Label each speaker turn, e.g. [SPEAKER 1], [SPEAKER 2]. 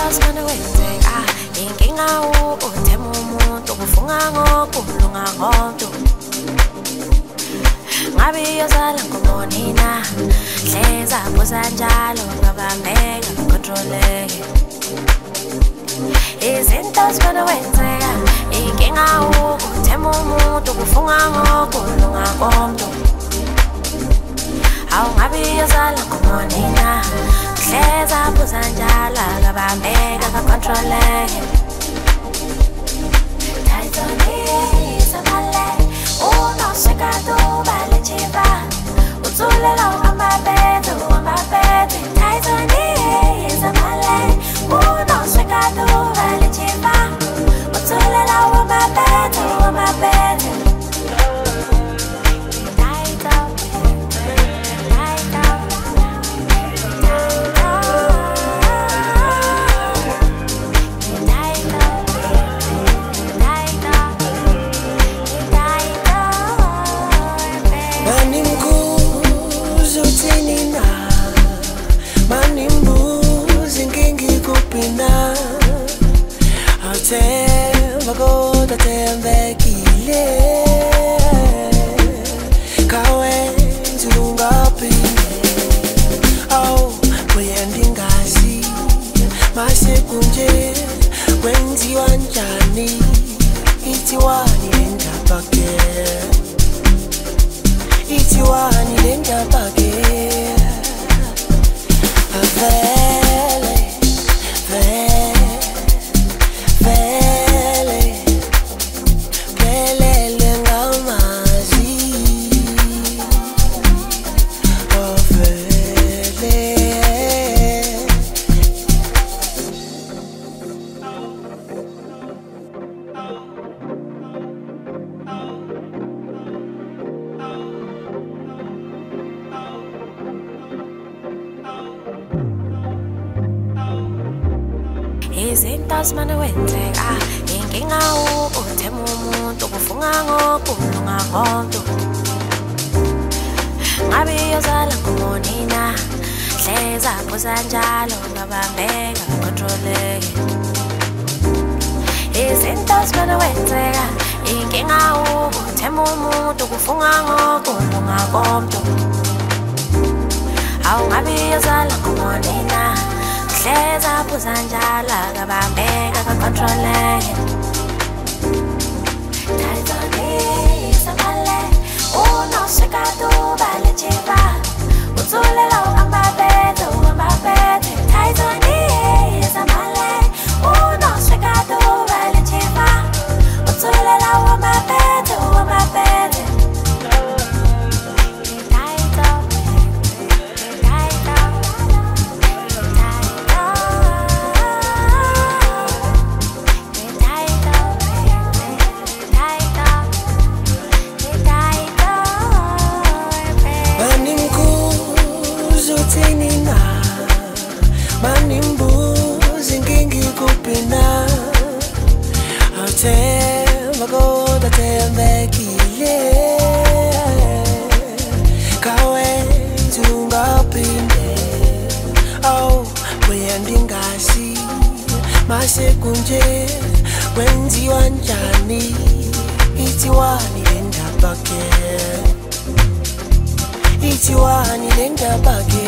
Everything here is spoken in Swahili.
[SPEAKER 1] Izinto wenzeka inkinga uthema umuntu kufunga ngokulunga konke ngabe yozala ngomonina hleza buza njalo ngabambeka controleke izinto wenzeka inkinga uthema umuntu kufunga ngokulunga konke ngabe yozala ngomonina hleza buza njalo ngabambeka controleke uno secado vale chiva uzulela amabete Taizoni izamale uno secado vale chiva uzulela amabete
[SPEAKER 2] Magoda tembekile kawenzi ungapinde kuyendingazi masekunje kwenziwa njani itiwani lendabake
[SPEAKER 1] izinto wenzeka inkinga uthema umuntu kufunga ngokulunga konke ngabe yozala ngomonina hleza buza njalo ngabambeka controleke izinto wenzeka inkinga uthema umuntu kufunga ngokulunga konke ngabe yozala ngomonina hleza buza njalo ngabambeka controleke Taizoni izamale uno secado vale chiva uzulela amabete Taizoni izamale uno secado vale chiva uzulela amabete
[SPEAKER 2] Magoda tembekile kawenzi ungapinde kuyendingazi masekunje kwenziwa njani itiwani lendabake